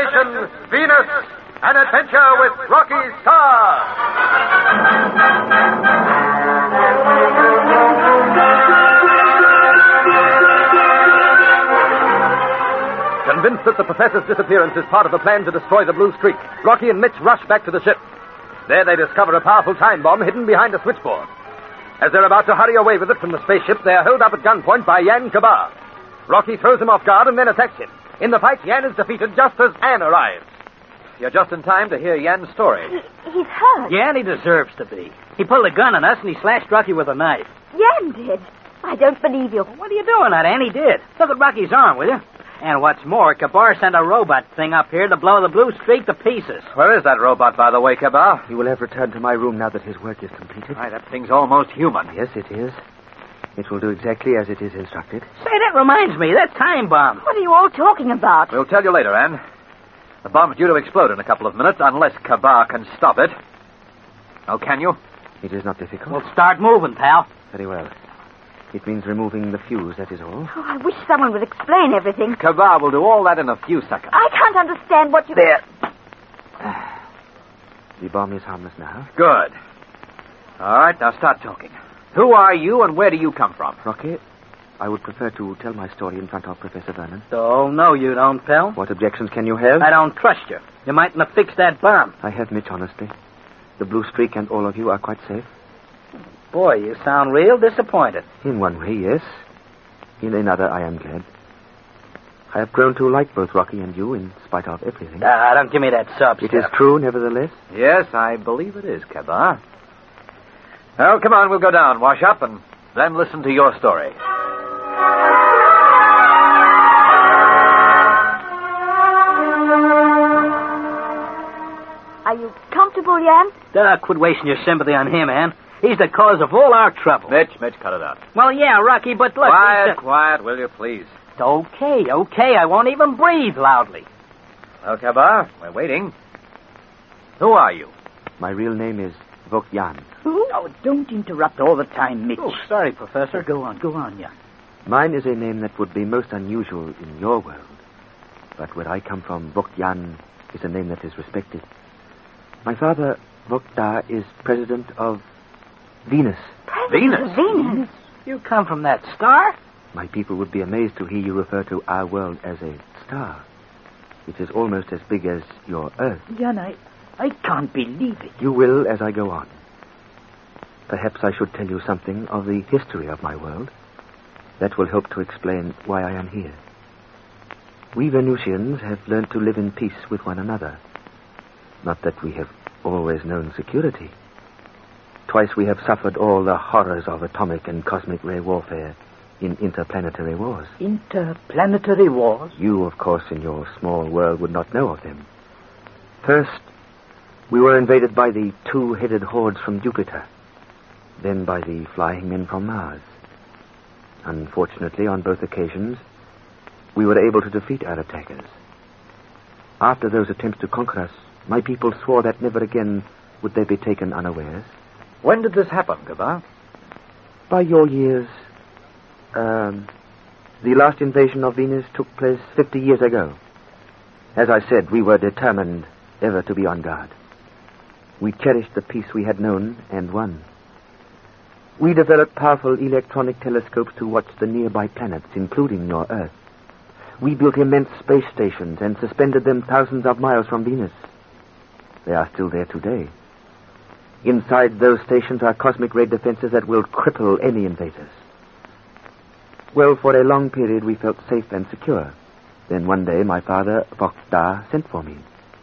animation, Venus, an adventure with Rocky Star. Convinced that the professor's disappearance is part of the plan to destroy the Blue Streak, Rocky and Mitch rush back to the ship. There they discover a powerful time bomb hidden behind a switchboard. As they're about to hurry away with it from the spaceship, they are held up at gunpoint by Yan Kabar. Rocky throws him off guard and then attacks him. In the fight, Yan is defeated just as Anne arrives. You're just in time to hear Yan's story. He's hurt. Yan, he deserves to be. He pulled a gun on us and he slashed Rocky with a knife. Yan did. I don't believe you. What are you doing, Anne? He did. Look at Rocky's arm, will you? And what's more, Kabar sent a robot thing up here to blow the Blue Streak to pieces. Where is that robot, by the way, Kabar? He will have returned to my room now that his work is completed. Why, that thing's almost human. Yes, it is. It will do exactly as it is instructed. Say, that reminds me, that time bomb. What are you all talking about? We'll tell you later, Anne. The bomb's due to explode in a couple of minutes, unless Kabar can stop it. Oh, can you? It is not difficult. Well, start moving, pal. Very well. It means removing the fuse, that is all. Oh, I wish someone would explain everything. Kabar will do all that in a few seconds. I can't understand what you... There. The bomb is harmless now. Good. All right, now start talking. Who are you and where do you come from? Rocky, I would prefer to tell my story in front of Professor Vernon. Oh, no, you don't, pal. What objections can you have? I don't trust you. You mightn't have fixed that bomb. I have, Mitch, honestly. The Blue Streak and all of you are quite safe. Boy, you sound real disappointed. In one way, yes. In another, I am glad. I have grown to like both Rocky and you in spite of everything. Don't give me that sub It is true, nevertheless. Yes, I believe it is, Kabar. Well, come on, we'll go down, wash up, and then listen to your story. Are you comfortable, Yan? Quit wasting your sympathy on him, Ann. He's the cause of all our trouble. Mitch, cut it out. Well, yeah, Rocky, but look... Quiet, will you, please? Okay. I won't even breathe loudly. Well, Kabar, we're waiting. Who are you? My real name is Vokyan. Who? Oh, don't interrupt all the time, Mitch. Oh, sorry, Professor. Go on, yeah. Mine is a name that would be most unusual in your world. But where I come from, Vokyan is a name that is respected. My father, Vokta, is president of Venus. Venus? You come from that star? My people would be amazed to hear you refer to our world as a star. It is almost as big as your Earth. Jan, I can't believe it. You will as I go on. Perhaps I should tell you something of the history of my world. That will help to explain why I am here. We Venusians have learned to live in peace with one another. Not that we have always known security. Twice we have suffered all the horrors of atomic and cosmic ray warfare in interplanetary wars. Interplanetary wars? You, of course, in your small world would not know of them. First, we were invaded by the two-headed hordes from Jupiter, then by the flying men from Mars. Unfortunately, on both occasions, we were able to defeat our attackers. After those attempts to conquer us, my people swore that never again would they be taken unawares. When did this happen, Kabar? By your years, the last invasion of Venus took place 50 years ago. As I said, we were determined ever to be on guard. We cherished the peace we had known and won. We developed powerful electronic telescopes to watch the nearby planets, including your Earth. We built immense space stations and suspended them thousands of miles from Venus. They are still there today. Inside those stations are cosmic ray defenses that will cripple any invaders. Well, for a long period we felt safe and secure. Then one day my father, Vokta, sent for me.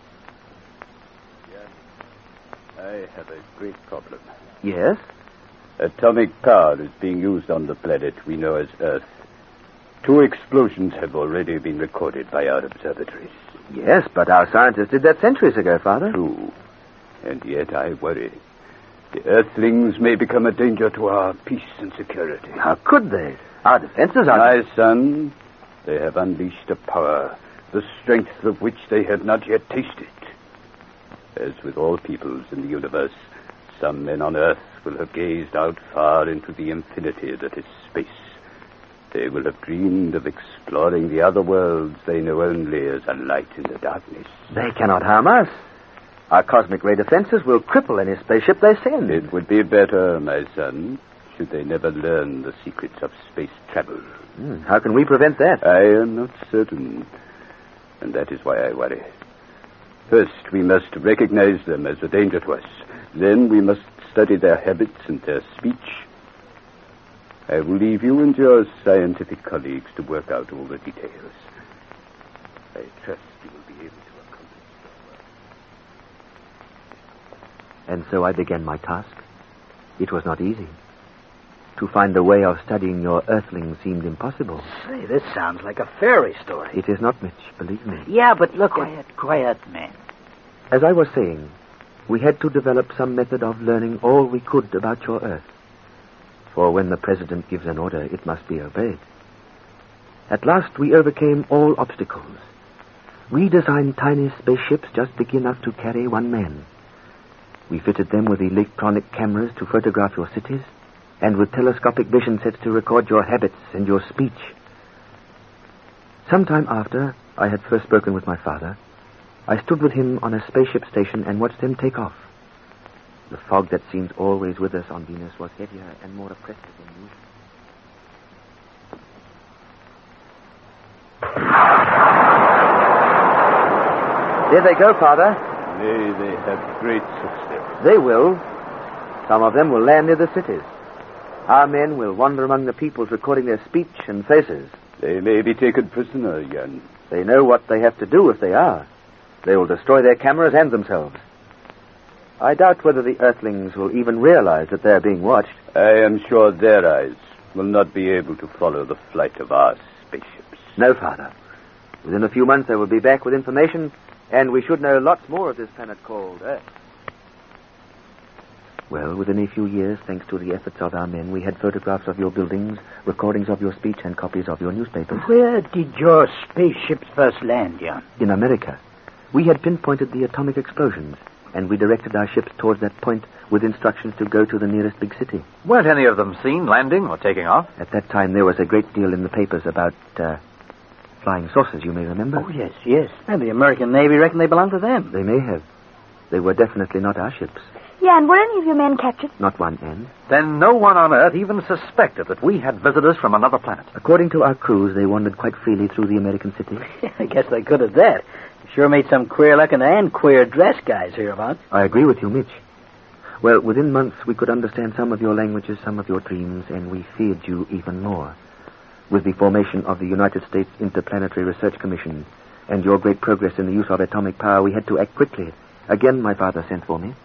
I have a great problem. Yes? Atomic power is being used on the planet we know as Earth. 2 explosions have already been recorded by our observatories. Yes, but our scientists did that centuries ago, Father. True. And yet I worry. The Earthlings may become a danger to our peace and security. How could they? Our defenses are... My son, they have unleashed a power, the strength of which they have not yet tasted. As with all peoples in the universe, some men on Earth will have gazed out far into the infinity that is space. They will have dreamed of exploring the other worlds they know only as a light in the darkness. They cannot harm us. Our cosmic ray defenses will cripple any spaceship they send. It would be better, my son, should they never learn the secrets of space travel. How can we prevent that? I am not certain, and that is why I worry. First, we must recognize them as a danger to us. Then we must study their habits and their speech. I will leave you and your scientific colleagues to work out all the details. I trust you will be able to accomplish your work. And so I began my task. It was not easy. To find a way of studying your Earthlings seemed impossible. Say, this sounds like a fairy story. It is not, Mitch, believe me. Yeah, but look... Quiet, man. As I was saying, we had to develop some method of learning all we could about your Earth. For when the President gives an order, it must be obeyed. At last, we overcame all obstacles. We designed tiny spaceships just big enough to carry one man. We fitted them with electronic cameras to photograph your cities, and with telescopic vision sets to record your habits and your speech. Sometime after I had first spoken with my father, I stood with him on a spaceship station and watched them take off. The fog that seemed always with us on Venus was heavier and more oppressive than usual. There they go, Father. May they have great success. They will. Some of them will land near the cities. Our men will wander among the peoples recording their speech and faces. They may be taken prisoner, Jan. They know what they have to do if they are. They will destroy their cameras and themselves. I doubt whether the Earthlings will even realize that they're being watched. I am sure their eyes will not be able to follow the flight of our spaceships. No, Father. Within a few months they will be back with information, and we should know lots more of this planet called Earth. Well, within a few years, thanks to the efforts of our men, we had photographs of your buildings, recordings of your speech, and copies of your newspapers. Where did your spaceships first land, Jan? In America. We had pinpointed the atomic explosions, and we directed our ships towards that point with instructions to go to the nearest big city. Weren't any of them seen landing or taking off? At that time, there was a great deal in the papers about flying saucers, you may remember. Oh, yes. And the American Navy reckon they belong to them. They may have. They were definitely not our ships. Yeah, and were any of your men captured? Not one, Anne. Then no one on Earth even suspected that we had visitors from another planet. According to our crews, they wandered quite freely through the American city. I guess they could have that. Sure made some queer-looking and queer-dressed guys hereabouts. I agree with you, Mitch. Well, within months, we could understand some of your languages, some of your dreams, and we feared you even more. With the formation of the United States Interplanetary Research Commission and your great progress in the use of atomic power, we had to act quickly. Again, my father sent for me.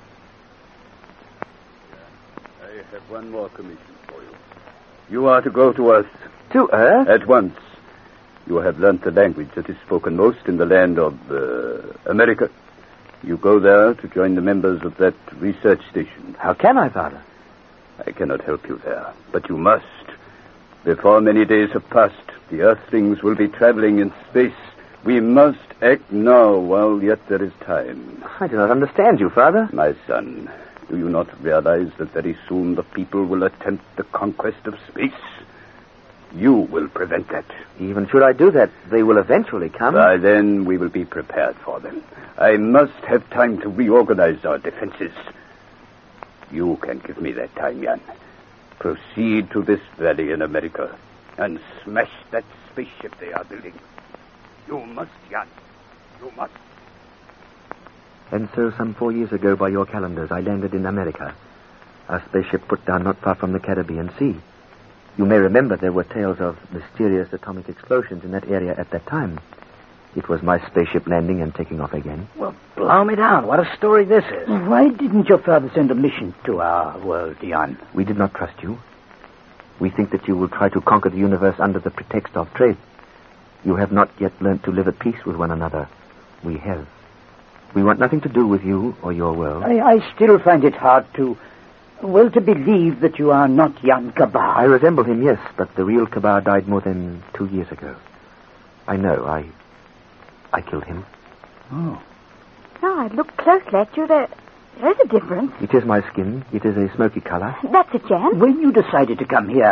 I have one more commission for you. You are to go to Earth. To Earth? At once. You have learnt the language that is spoken most in the land of America. You go there to join the members of that research station. How can I, Father? I cannot help you there, but you must. Before many days have passed, the Earthlings will be traveling in space. We must act now while yet there is time. I do not understand you, Father. My son, do you not realize that very soon the people will attempt the conquest of space? You will prevent that. Even should I do that, they will eventually come. By then, we will be prepared for them. I must have time to reorganize our defenses. You can give me that time, Jan. Proceed to this valley in America and smash that spaceship they are building. You must, Jan. You must. And so, some 4 years ago, by your calendars, I landed in America. Our spaceship put down not far from the Caribbean Sea. You may remember there were tales of mysterious atomic explosions in that area at that time. It was my spaceship landing and taking off again. Well, blow me down. What a story this is. Why didn't your father send a mission to our world, Jan? We did not trust you. We think that you will try to conquer the universe under the pretext of trade. You have not yet learned to live at peace with one another. We have. We want nothing to do with you or your world. I still find it hard to believe that you are not Jan Kabar. I resemble him, yes, but the real Kabar died more than 2 years ago. I know, I killed him. Oh. No, I look closely at you. There is a difference. It is my skin. It is a smoky color. That's it, Jan. When you decided to come here,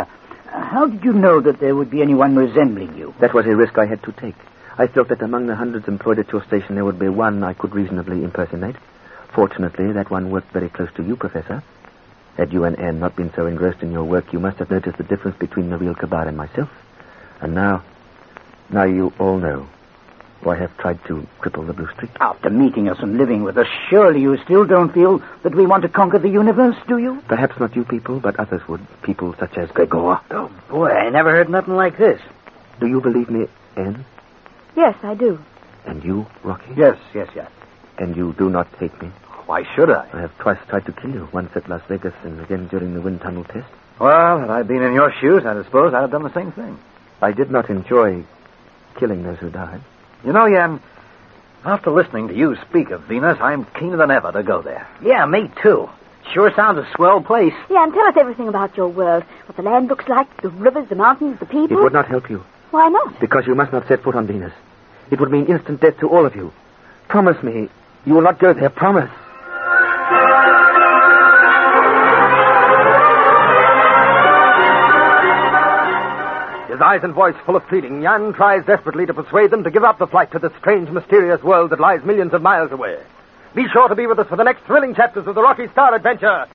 How did you know that there would be anyone resembling you? That was a risk I had to take. I felt that among the hundreds employed at your station, there would be one I could reasonably impersonate. Fortunately, that one worked very close to you, Professor. Had you and Anne not been so engrossed in your work, you must have noticed the difference between the real Kabar and myself. And now you all know why I have tried to cripple the Blue Streak. After meeting us and living with us, surely you still don't feel that we want to conquer the universe, do you? Perhaps not you people, but others would. People such as Gregor. Oh, boy, I never heard nothing like this. Do you believe me, Anne? Yes, I do. And you, Rocky? Yes. And you do not hate me? Why should I? I have twice tried to kill you, once at Las Vegas and again during the wind tunnel test. Well, had I been in your shoes, I suppose I'd have done the same thing. I did not enjoy killing those who died. You know, Jan, after listening to you speak of Venus, I'm keener than ever to go there. Yeah, me too. Sure sounds a swell place. Yeah, and tell us everything about your world. What the land looks like, the rivers, the mountains, the people. It would not help you. Why not? Because you must not set foot on Venus. It would mean instant death to all of you. Promise me you will not go there. Promise. His eyes and voice full of pleading, Jan tries desperately to persuade them to give up the flight to this strange, mysterious world that lies millions of miles away. Be sure to be with us for the next thrilling chapters of the Rocky Star Adventure.